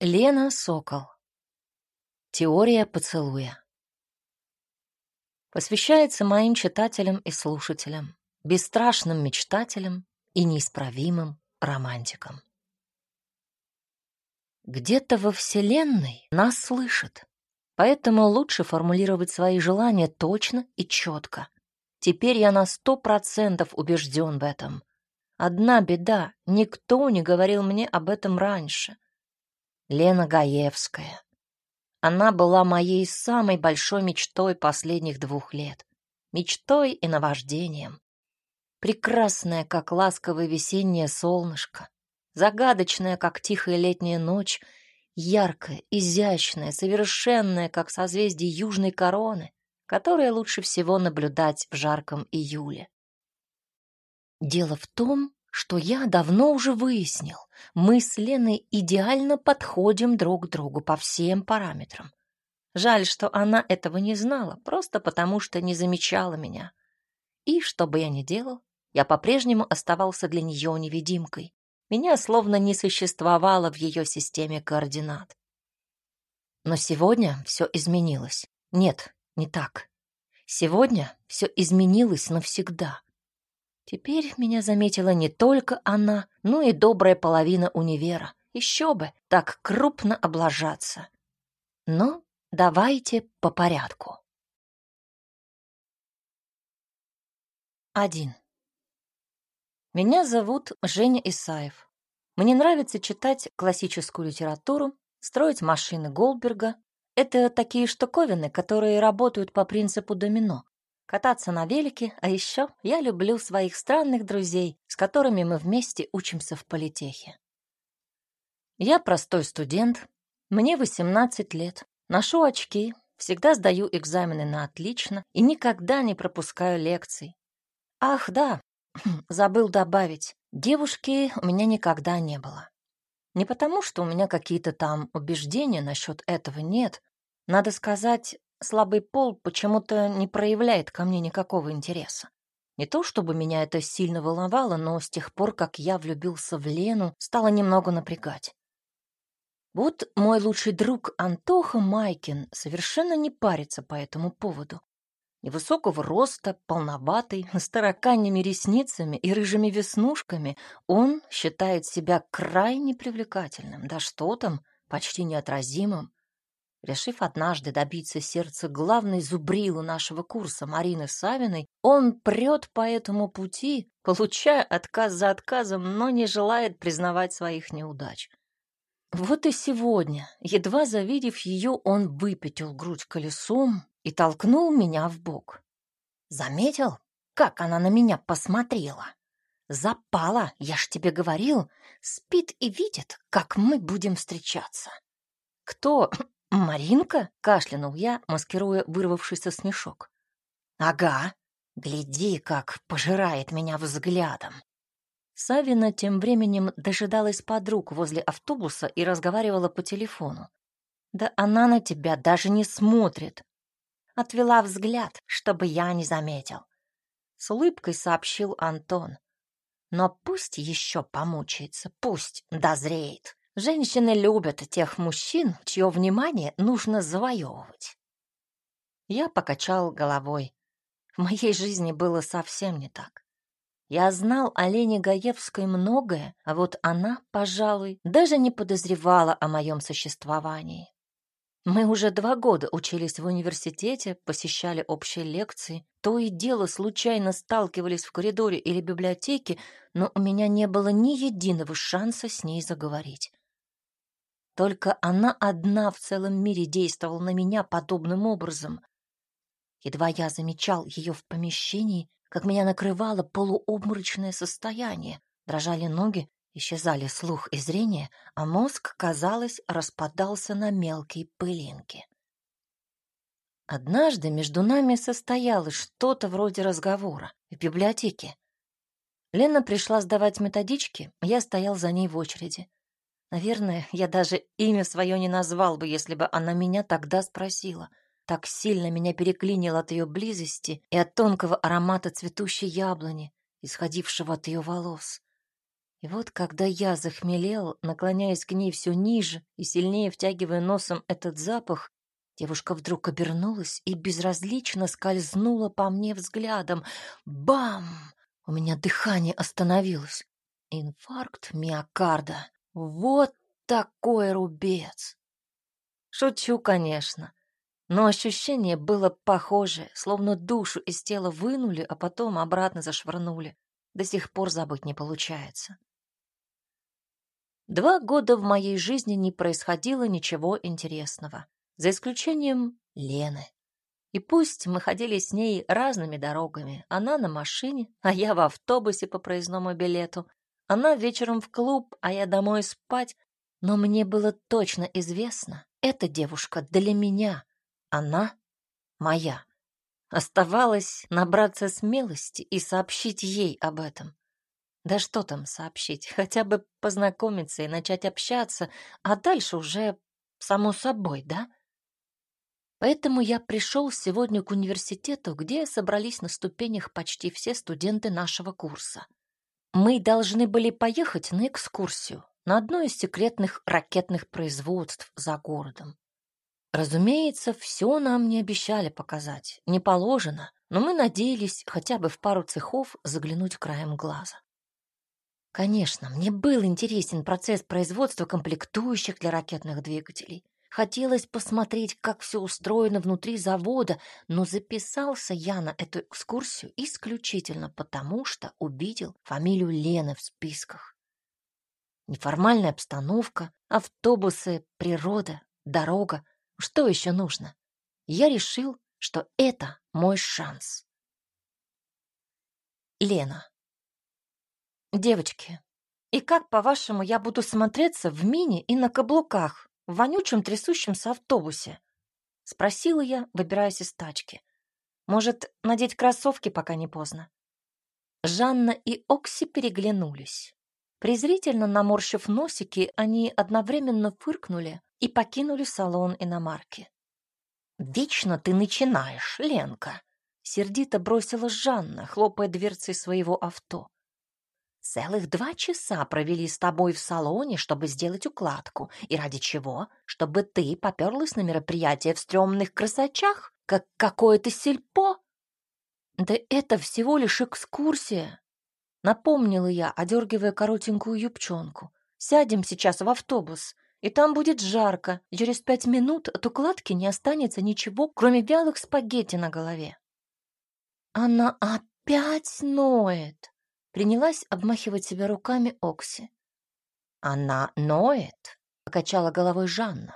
Лена Сокол. Теория поцелуя. Посвящается моим читателям и слушателям, бесстрашным мечтателям и неисправимым романтикам. Где-то во Вселенной нас слышат, поэтому лучше формулировать свои желания точно и четко. Теперь я на 100% убежден в этом. Одна беда, никто не говорил мне об этом раньше. Лена Гаевская. Она была моей самой большой мечтой последних 2 лет. Мечтой и наваждением. Прекрасная, как ласковое весеннее солнышко. Загадочная, как тихая летняя ночь. Яркая, изящная, совершенная, как созвездие южной короны, которое лучше всего наблюдать в жарком июле. Дело в том, что я давно уже выяснил, мы с Леной идеально подходим друг к другу по всем параметрам. Жаль, что она этого не знала, просто потому что не замечала меня. И что бы я ни делал, я по-прежнему оставался для нее невидимкой. Меня словно не существовало в ее системе координат. Но сегодня все изменилось. Нет, не так. Сегодня все изменилось навсегда. Теперь меня заметила не только она, но и добрая половина универа. Еще бы, так крупно облажаться. Но давайте по порядку. 1. Меня зовут Женя Исаев. Мне нравится читать классическую литературу, строить машины Голдберга. Это такие штуковины, которые работают по принципу домино. Кататься на велике, а еще я люблю своих странных друзей, с которыми мы вместе учимся в политехе. Я простой студент, мне 18 лет, ношу очки, всегда сдаю экзамены на отлично и никогда не пропускаю лекций. Ах, да, забыл добавить, девушки у меня никогда не было. Не потому, что у меня какие-то там убеждения насчет этого нет. Надо сказать, слабый пол почему-то не проявляет ко мне никакого интереса. Не то чтобы меня это сильно волновало, но с тех пор, как я влюбился в Лену, стало немного напрягать. Вот мой лучший друг Антоха Майкин совершенно не парится по этому поводу. Невысокого роста, полноватый, с тараканьими ресницами и рыжими веснушками, он считает себя крайне привлекательным, да что там, почти неотразимым. Решив однажды добиться сердца главной зубрилы нашего курса Марины Савиной, он прет по этому пути, получая отказ за отказом, но не желает признавать своих неудач. Вот и сегодня, едва завидев ее, он выпятил грудь колесом и толкнул меня в бок. Заметил, как она на меня посмотрела? Запала, я ж тебе говорил, спит и видит, как мы будем встречаться. Кто? Маринка? Кашлянул я, маскируя вырвавшийся смешок. Ага, гляди, как пожирает меня взглядом. Савина тем временем дожидалась подруг возле автобуса и разговаривала по телефону. Да она на тебя даже не смотрит. Отвела взгляд, чтобы я не заметил. С улыбкой сообщил Антон. Но пусть еще помучается, пусть дозреет. Женщины любят тех мужчин, чье внимание нужно завоевывать. Я покачал головой. В моей жизни было совсем не так. Я знал о Лене Гаевской многое, а вот она, пожалуй, даже не подозревала о моем существовании. Мы уже 2 года учились в университете, посещали общие лекции, то и дело случайно сталкивались в коридоре или библиотеке, но у меня не было ни единого шанса с ней заговорить. Только она одна в целом мире действовала на меня подобным образом. Едва я замечал ее в помещении, как меня накрывало полуобморочное состояние, дрожали ноги, исчезали слух и зрение, а мозг, казалось, распадался на мелкие пылинки. Однажды между нами состоялось что-то вроде разговора в библиотеке. Лена пришла сдавать методички, я стоял за ней в очереди. Наверное, я даже имя свое не назвал бы, если бы она меня тогда спросила. Так сильно меня переклинило от ее близости и от тонкого аромата цветущей яблони, исходившего от ее волос. И вот когда я захмелел, наклоняясь к ней все ниже и сильнее втягивая носом этот запах, девушка вдруг обернулась и безразлично скользнула по мне взглядом. Бам! У меня дыхание остановилось. Инфаркт миокарда. Вот такой рубец! Шучу, конечно, но ощущение было похожее, словно душу из тела вынули, а потом обратно зашвырнули. До сих пор забыть не получается. 2 года в моей жизни не происходило ничего интересного, за исключением Лены. И пусть мы ходили с ней разными дорогами, она на машине, а я в автобусе по проездному билету, она вечером в клуб, а я домой спать, но мне было точно известно, эта девушка для меня, она моя. Оставалось набраться смелости и сообщить ей об этом. Да что там сообщить, хотя бы познакомиться и начать общаться, а дальше уже само собой, да? Поэтому я пришел сегодня к университету, где собрались на ступенях почти все студенты нашего курса. Мы должны были поехать на экскурсию на одно из секретных ракетных производств за городом. Разумеется, все нам не обещали показать, не положено, но мы надеялись хотя бы в пару цехов заглянуть краем глаза. Конечно, мне был интересен процесс производства комплектующих для ракетных двигателей. Хотелось посмотреть, как все устроено внутри завода, но записался я на эту экскурсию исключительно потому, что увидел фамилию Лены в списках. Неформальная обстановка, автобусы, природа, дорога. Что еще нужно? Я решил, что это мой шанс. Лена. Девочки, и как, по-вашему, я буду смотреться в мини и на каблуках в вонючем трясущемся автобусе? Спросила я, выбираясь из тачки. Может, надеть кроссовки, пока не поздно? Жанна и Окси переглянулись. Презрительно наморщив носики, они одновременно фыркнули и покинули салон иномарки. «Вечно ты начинаешь, Ленка!» — сердито бросила Жанна, хлопая дверцей своего авто. «Целых 2 часа провели с тобой в салоне, чтобы сделать укладку. И ради чего? Чтобы ты поперлась на мероприятие в стрёмных красочах, как какое-то сельпо?» «Да это всего лишь экскурсия», — напомнила я, одергивая коротенькую юбчонку. «Сядем сейчас в автобус, и там будет жарко, и через 5 минут от укладки не останется ничего, кроме вялых спагетти на голове». «Она опять ноет», — принялась обмахивать себя руками Окси. «Она ноет», — покачала головой Жанна.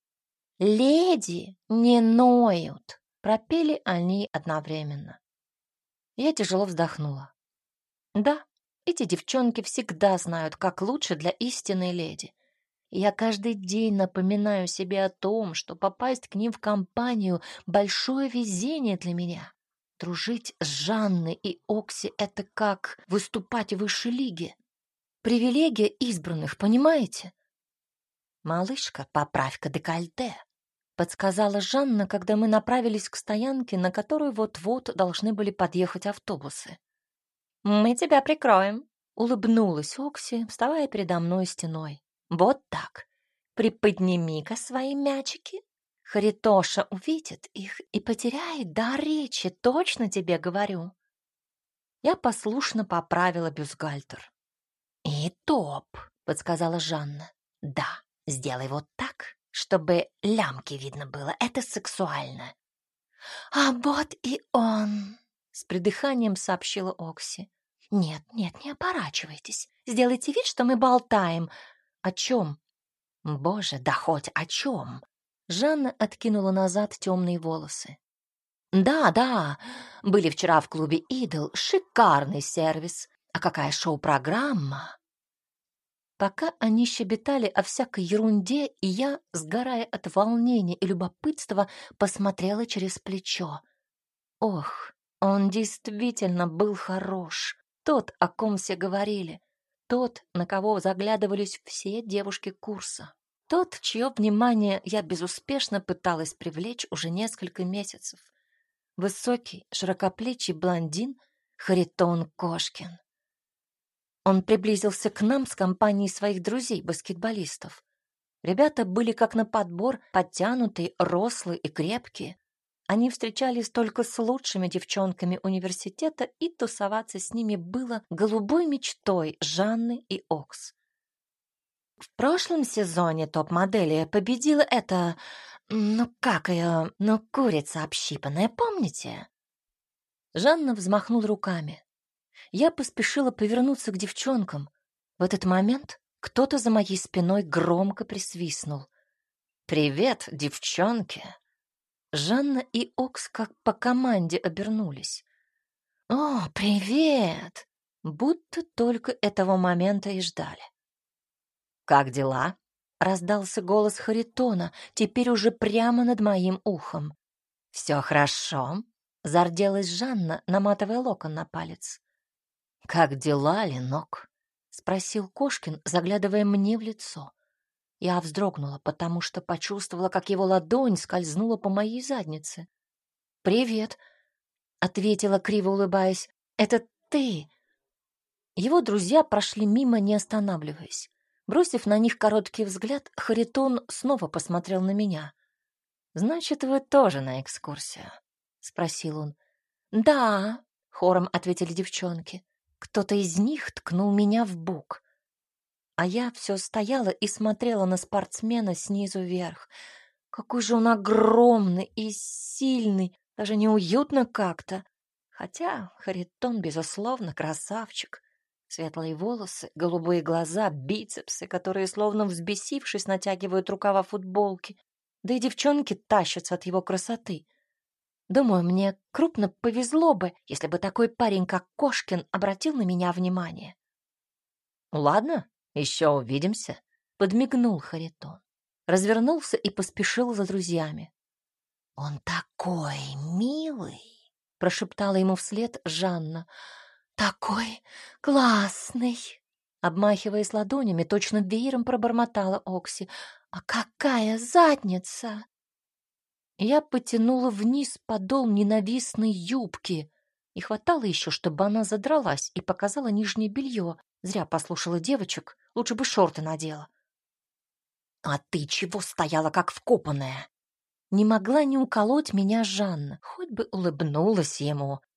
«Леди не ноют», — пропели они одновременно. Я тяжело вздохнула. Да, эти девчонки всегда знают, как лучше для истинной леди. И я каждый день напоминаю себе о том, что попасть к ним в компанию — большое везение для меня. Дружить с Жанной и Окси — это как выступать в высшей лиге. Привилегия избранных, понимаете? «Малышка, поправь-ка декольте», — подсказала Жанна, когда мы направились к стоянке, на которую вот-вот должны были подъехать автобусы. «Мы тебя прикроем», — улыбнулась Окси, вставая передо мной стеной. «Вот так. Приподними-ка свои мячики. Харитоша увидит их и потеряет дар речи, точно тебе говорю». Я послушно поправила бюстгальтер. «И топ», — подсказала Жанна. «Да, сделай вот так, чтобы лямки видно было. Это сексуально». «А вот и он», — с придыханием сообщила Окси. «Нет, нет, не оборачивайтесь. Сделайте вид, что мы болтаем». «О чем?» «Боже, да хоть о чем?» Жанна откинула назад темные волосы. «Да, да, были вчера в клубе «Идол». Шикарный сервис. А какая шоу-программа!» Пока они щебетали о всякой ерунде, и я, сгорая от волнения и любопытства, посмотрела через плечо. Ох, он действительно был хорош. Тот, о ком все говорили. Тот, на кого заглядывались все девушки курса. Тот, чье внимание я безуспешно пыталась привлечь уже несколько месяцев. Высокий, широкоплечий блондин Харитон Кошкин. Он приблизился к нам с компанией своих друзей-баскетболистов. Ребята были как на подбор, подтянутые, рослые и крепкие. Они встречались только с лучшими девчонками университета, и тусоваться с ними было голубой мечтой Жанны и Окс. В прошлом сезоне топ-модели победила эта, как ее, курица общипанная, помните? Жанна взмахнула руками. Я поспешила повернуться к девчонкам. В этот момент кто-то за моей спиной громко присвистнул. «Привет, девчонки!» Жанна и Окс как по команде обернулись. «О, привет!» Будто только этого момента и ждали. «Как дела?» — раздался голос Харитона, теперь уже прямо над моим ухом. «Все хорошо?» — зарделась Жанна, наматывая локон на палец. «Как дела, Ленок?» — спросил Кошкин, заглядывая мне в лицо. Я вздрогнула, потому что почувствовала, как его ладонь скользнула по моей заднице. «Привет», — ответила, криво улыбаясь. «Это ты?» Его друзья прошли мимо, не останавливаясь. Бросив на них короткий взгляд, Харитон снова посмотрел на меня. «Значит, вы тоже на экскурсию?» — спросил он. «Да», — хором ответили девчонки. Кто-то из них ткнул меня в бок. А я все стояла и смотрела на спортсмена снизу вверх. Какой же он огромный и сильный, даже неуютно как-то. Хотя Харитон, безусловно, красавчик. Светлые волосы, голубые глаза, бицепсы, которые, словно взбесившись, натягивают рукава футболки. Да и девчонки тащатся от его красоты. Думаю, мне крупно повезло бы, если бы такой парень, как Кошкин, обратил на меня внимание. «Ладно, еще увидимся», — подмигнул Харитон. Развернулся и поспешил за друзьями. «Он такой милый!» — прошептала ему вслед Жанна. «Такой классный!» Обмахиваясь ладонями, точно веером пробормотала Окси. «А какая задница!» Я потянула вниз подол ненавистной юбки. Не хватало еще, чтобы она задралась и показала нижнее белье. Зря послушала девочек, лучше бы шорты надела. «А ты чего стояла, как вкопанная?» Не могла не уколоть меня Жанна, хоть бы улыбнулась ему.